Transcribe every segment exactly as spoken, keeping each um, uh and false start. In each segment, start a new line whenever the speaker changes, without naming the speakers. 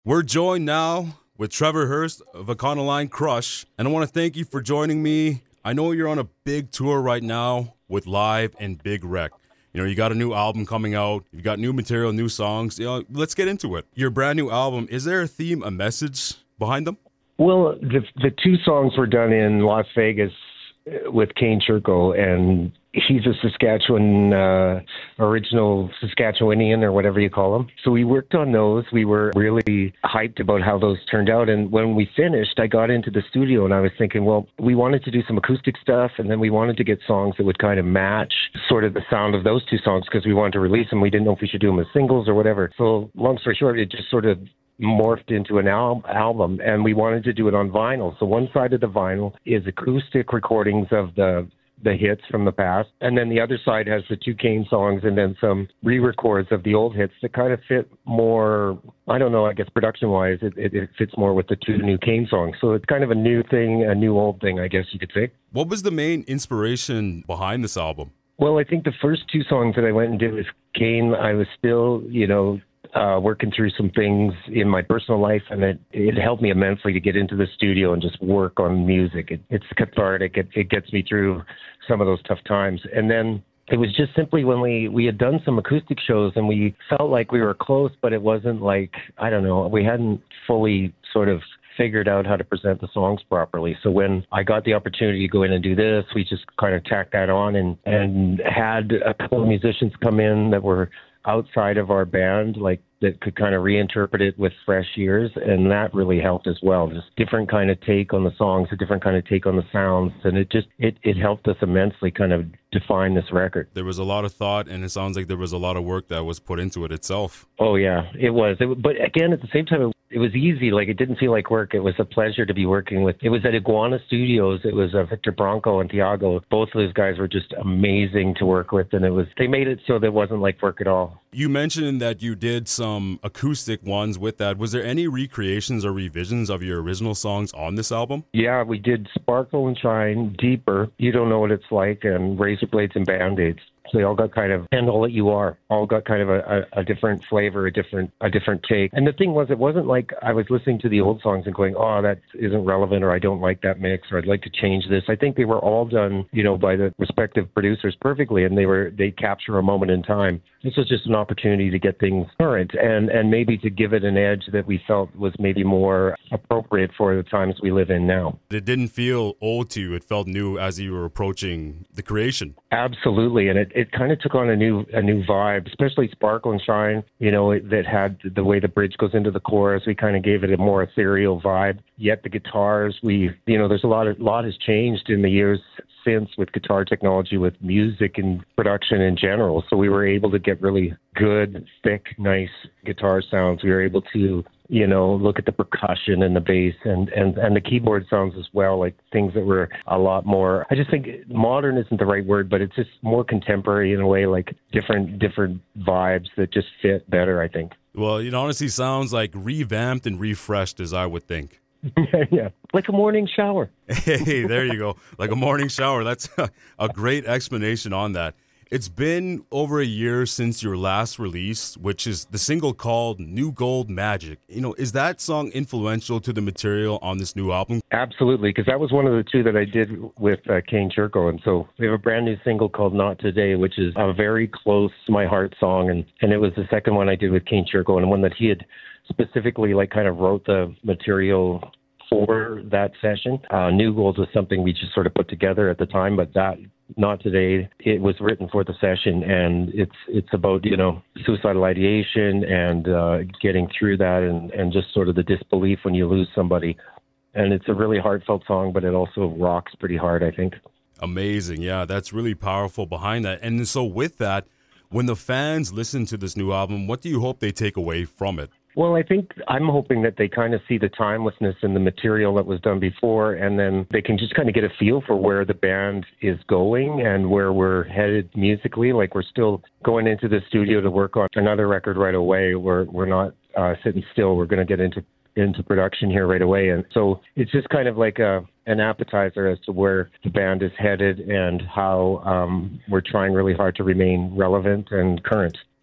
We're joined now with Trevor Hurst of Econoline Crush, and I want to thank you for joining me. I know you're on a big tour right now with Live and Big Wreck. You know, you got a new album coming out, you got new material, new songs. You know, let's get into it. Your brand new album, is there a theme, a message behind them?
Well, the the two songs were done in Las Vegas with Kane Churko, and he's a Saskatchewan, uh, original Saskatchewanian or whatever you call him. So we worked on those. We were really hyped about how those turned out. And when we finished, I got into the studio and I was thinking, well, we wanted to do some acoustic stuff, and then we wanted to get songs that would kind of match sort of the sound of those two songs because we wanted to release them. We didn't know if we should do them as singles or whatever. So long story short, it just sort of morphed into an al- album, and we wanted to do it on vinyl. So one side of the vinyl is acoustic recordings of the the hits from the past, and then the other side has the two Kane songs and then some re-records of the old hits that kind of fit more, I don't know, I guess production-wise, it, it, it fits more with the two new Kane songs. So it's kind of a new thing, a new old thing, I guess you could say.
What was the main inspiration behind this album?
Well, I think the first two songs that I went and did with Kane, I was still, you know, Uh, working through some things in my personal life, and it, it helped me immensely to get into the studio and just work on music. It, it's cathartic. It, it gets me through some of those tough times. And then it was just simply when we, we had done some acoustic shows and we felt like we were close, but it wasn't like, I don't know, we hadn't fully sort of figured out how to present the songs properly. So when I got the opportunity to go in and do this, we just kind of tacked that on and, and had a couple of musicians come in that were outside of our band, like that could kind of reinterpret it with fresh ears, and that really helped as well. Just different kind of take on the songs, a different kind of take on the sounds, and it just it it helped us immensely kind of define this record.
There was a lot of thought, and it sounds like there was a lot of work that was put into it itself.
Oh yeah, it was. It, but again, at the same time, it, it was easy. Like, it didn't feel like work. It was a pleasure to be working with. It was at Iguana Studios. It was uh, Victor Bronco and Tiago. Both of those guys were just amazing to work with, and it was they made it so that it wasn't like work at all.
You mentioned that you did some acoustic ones with that. Was there any recreations or revisions of your original songs on this album?
Yeah, we did Sparkle and Shine, Deeper, You Don't Know What It's Like, and Razor Blades and Band-Aids. So they all got kind of, and All That You Are, all got kind of a, a, a different flavor, a different a different take. And the thing was, it wasn't like I was listening to the old songs and going, oh, that isn't relevant, or I don't like that mix, or I'd like to change this. I think they were all done, you know, by the respective producers perfectly, and they were they capture a moment in time. This was just an opportunity to get things current and, and maybe to give it an edge that we felt was maybe more appropriate for the times we live in now.
It didn't feel old to you. It felt new as you were approaching the creation.
Absolutely. And it, it kind of took on a new a new vibe, especially Sparkle and Shine, you know, it, that had the way the bridge goes into the chorus. We kind of gave it a more ethereal vibe. Yet the guitars, we, you know, there's a lot of lot has changed in the years since with guitar technology, with music and production in general. So we were able to get really good, thick, nice guitar sounds. We were able to, you know, look at the percussion and the bass and, and, and the keyboard sounds as well, like things that were a lot more, I just think modern isn't the right word, but it's just more contemporary in a way, like different, different vibes that just fit better, I think.
Well, it honestly sounds like revamped and refreshed, as I would think.
Yeah, like a morning shower.
Hey, there you go. Like a morning shower. That's a great explanation on that. It's been over a year since your last release, which is the single called New Gold Magic. You know, is that song influential to the material on this new album?
Absolutely, because that was one of the two that I did with uh, Kane Churko. And so we have a brand new single called Not Today, which is a very close to my heart song. And, and it was the second one I did with Kane Churko, and one that he had specifically like kind of wrote the material for that session. Uh, New Gold was something we just sort of put together at the time, but that Not Today, it was written for the session, and it's it's about, you know, suicidal ideation and uh, getting through that, and, and just sort of the disbelief when you lose somebody. And it's a really heartfelt song, but it also rocks pretty hard, I think.
Amazing. Yeah, that's really powerful behind that. And so with that, when the fans listen to this new album, what do you hope they take away from it?
Well, I think I'm hoping that they kind of see the timelessness in the material that was done before, and then they can just kind of get a feel for where the band is going and where we're headed musically. Like, we're still going into the studio to work on another record right away. We're we're not uh, sitting still. We're going to get into into production here right away. And so it's just kind of like a an appetizer as to where the band is headed and how um, we're trying really hard to remain relevant and current.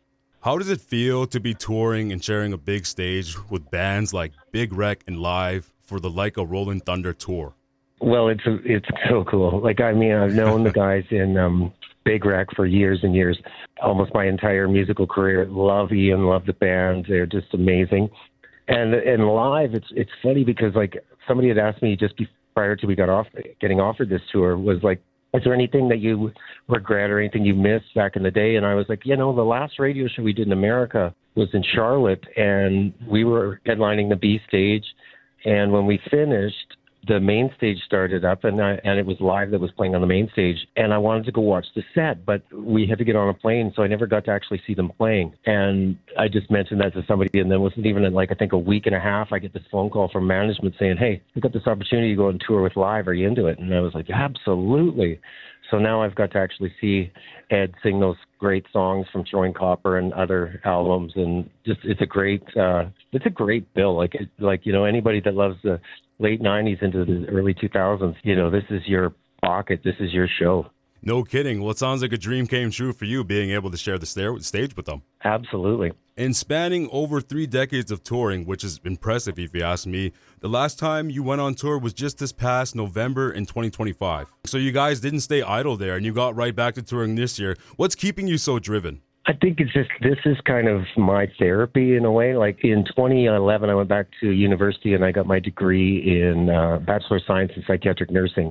How does it feel to be touring and sharing a big stage with bands like Big Wreck and Live for the Like a Rolling Thunder tour?
Well, it's it's so cool. Like, I mean, I've known the guys in um, Big Wreck for years and years, almost my entire musical career. Love Ian, love the band. They're just amazing. And and Live, it's it's funny because like somebody had asked me just be, prior to we got off getting offered this tour was like, is there anything that you regret or anything you missed back in the day? And I was like, you know, the last radio show we did in America was in Charlotte, and we were headlining the B stage. And when we finished, the main stage started up, and I, and it was Live that was playing on the main stage. And I wanted to go watch the set, but we had to get on a plane, so I never got to actually see them playing. And I just mentioned that to somebody, and then it wasn't even in like, I think a week and a half, I get this phone call from management saying, hey, we got this opportunity to go on tour with Live. Are you into it? And I was like, absolutely. So now I've got to actually see Ed sing those great songs from Showing Copper and other albums, and just it's a great uh, it's a great bill. Like it, like you know, anybody that loves the late nineties into the early two thousands, you know, this is your pocket. This is your show.
No kidding. Well, it sounds like a dream came true for you, being able to share the stage with them.
Absolutely.
And spanning over three decades of touring, which is impressive if you ask me, the last time you went on tour was just this past November in twenty twenty-five. So you guys didn't stay idle there, and you got right back to touring this year. What's keeping you so driven?
I think it's just, this is kind of my therapy in a way. Like in twenty eleven, I went back to university and I got my degree in uh, Bachelor of Science in Psychiatric Nursing.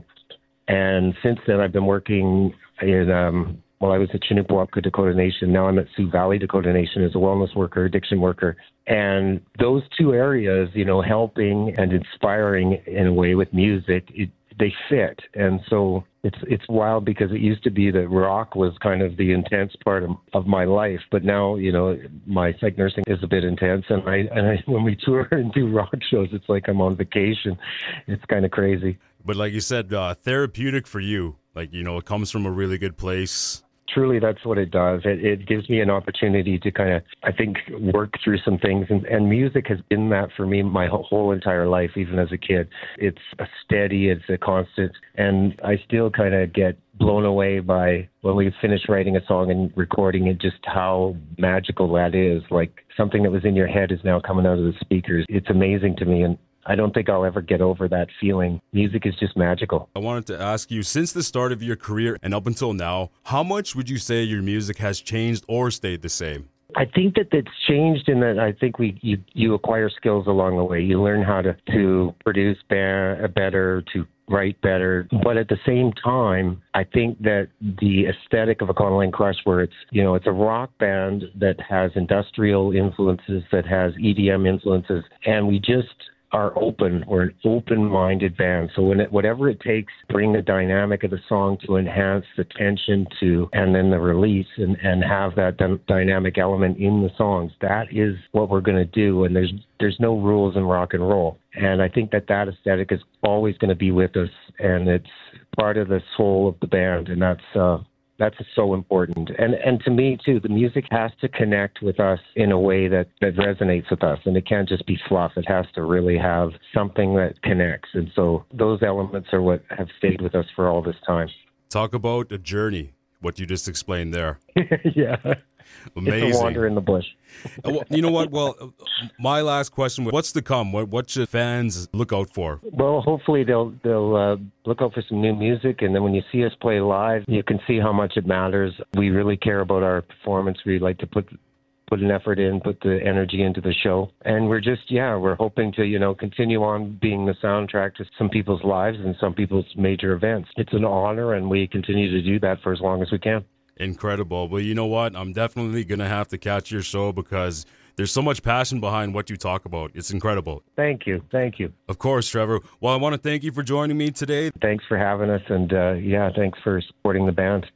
And since then, I've been working in, um, well, I was at Chinook-Waupka Dakota Nation. Now I'm at Sioux Valley Dakota Nation as a wellness worker, addiction worker. And those two areas, you know, helping and inspiring in a way with music, it, they fit. And so it's it's wild because it used to be that rock was kind of the intense part of, of my life, but now, you know, my psych nursing is a bit intense, and I and I, when we tour and do rock shows, it's like I'm on vacation. It's kind of crazy.
But like you said, uh, therapeutic for you. Like, you know, it comes from a really good place.
Truly, that's what it does. It, it gives me an opportunity to kind of, I think, work through some things. And, and music has been that for me my whole, whole entire life, even as a kid. It's a steady, it's a constant. And I still kind of get blown away by when we finish writing a song and recording it, just how magical that is. Like something that was in your head is now coming out of the speakers. It's amazing to me. And I don't think I'll ever get over that feeling. Music is just magical.
I wanted to ask you, since the start of your career and up until now, how much would you say your music has changed or stayed the same?
I think that it's changed in that I think we you, you acquire skills along the way. You learn how to, to produce be- better, to write better. But at the same time, I think that the aesthetic of Econoline Crush, where it's, you know, it's a rock band that has industrial influences, that has E D M influences, and we just are open. We're an open-minded band. So when it, whatever it takes, bring the dynamic of the song to enhance the tension to, and then the release, and, and have that d- dynamic element in the songs. That is what we're going to do. And there's there's no rules in rock and roll. And I think that that aesthetic is always going to be with us, and it's part of the soul of the band. And that's uh, that's so important. And and to me, too, the music has to connect with us in a way that, that resonates with us. And it can't just be fluff. It has to really have something that connects. And so those elements are what have stayed with us for all this time.
Talk about a journey, what you just explained there.
Yeah.
Amazing.
It's a wander in the bush.
Well, you know what? Well, my last question, what's to come? What, what should fans look out for?
Well, hopefully they'll they'll uh, look out for some new music, and then when you see us play live, you can see how much it matters. We really care about our performance. We like to put put an effort in, put the energy into the show. And we're just, yeah, we're hoping to, you know, continue on being the soundtrack to some people's lives and some people's major events. It's an honor, and we continue to do that for as long as we can.
Incredible. Well, you know what? I'm definitely going to have to catch your show because there's so much passion behind what you talk about. It's incredible.
Thank you. Thank you.
Of course, Trevor. Well, I want to thank you for joining me today.
Thanks for having us. And, uh, yeah, thanks for supporting the band.